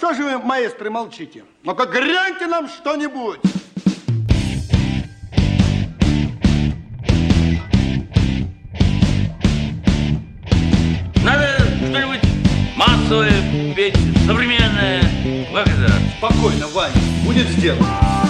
что же вы, маэстры, молчите? Ну-ка, гряньте нам что-нибудь. Надо что-нибудь массовое петь, современное. Как это? Спокойно, Ваня, будет сделано.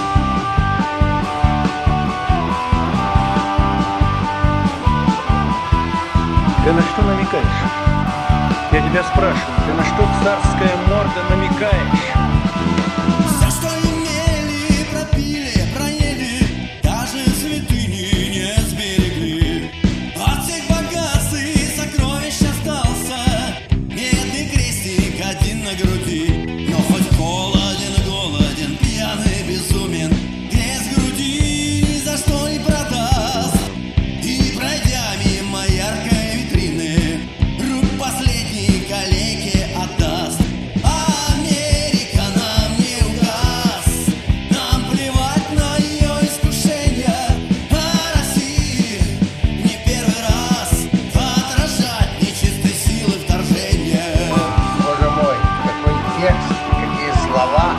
Ты на что намекаешь? Я тебя спрашиваю, ты на что, царская морда, намекаешь? Все, что имели, пропили, проели, даже святыни не сберегли. От всех богатств и сокровищ остался медный крестик один на груди. Но хоть холоден, голоден, пьяный, безумен, крест груди ни за что не продаст. И пройдя мимо яркой витрины, рук последней калеке отдаст. Америка нам не указ, нам плевать на ее искушения, а России не первый раз отражать нечистой силы вторжения. Боже мой, какой текст, какие слова.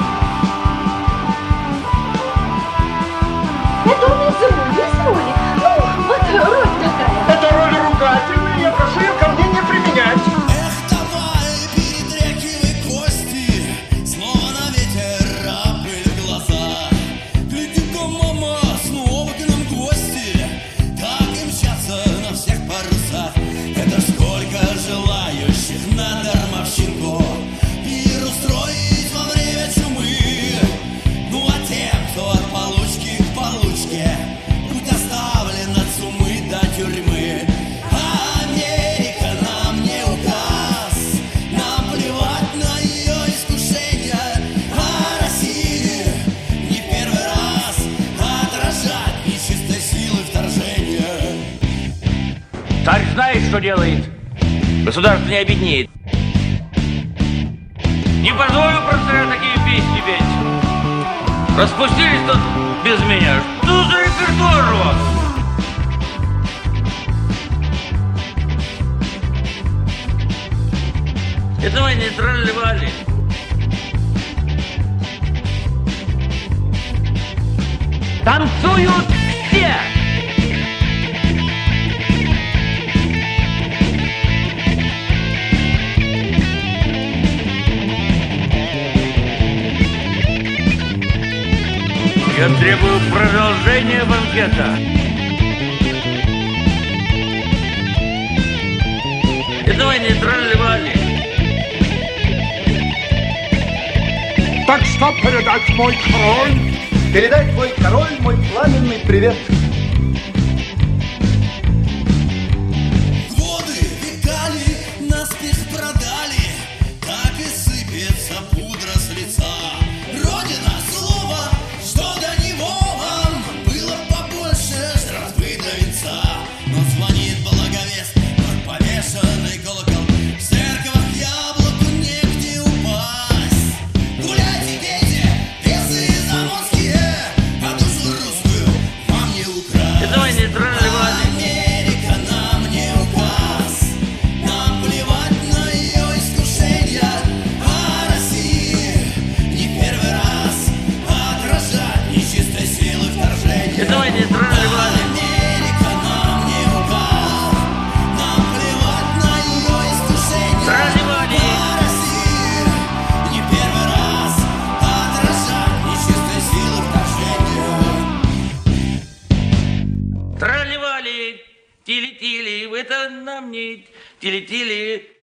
Это он из роли. Ну, вот роль такая. Это роль ругательная, я прошу ее ко мне не применять. Эх, давай, перетряхивай кости, снова на ветер опыль в глаза. Гляди-ка, мама, снова к нам гости, так и мчатся на всех парусах. Это ж сколько желающих на дармовщинку пир устроить во время чумы. Ну а тем, кто от получки к получке, путь оставлен от сумы до тюрьмы. Америка нам не указ, нам плевать на ее искушения, а России не первый раз отражать нечистой силы вторжения. Царь знает, что делает. Государство не обеднеет. Не позволю про царя такие песни петь. Распустились тут без меня. Что за репертуар у вас? Это мы не тролливали. Танцуют все! Я требую продолжения банкета. Это мы не тролливали. Так что передать мой король? Передай, твой король, мой пламенный привет. Годы векали, наспех продали, так и сыпется пудра с лица. Родина слова, что до него вам было побольше жратвы до венца. Но звонит благовест, как повешенный колокол. В церковях яблоку негде упасть. Гуляйте, дети, песцы заморские, а душу русскую вам не украсть. Это мы не тролливали. Америка нам не указ, нам плевать на ее искушения, а России не первый раз отражать нечистой силы вторжения. Это мы не тролливали. Америка нам не указ, нам плевать на ее искушения, Тролливали. а России не первый раз отражать нечистой силы вторжения. Тролливали. Тили-тили. Это нам не тили-тили.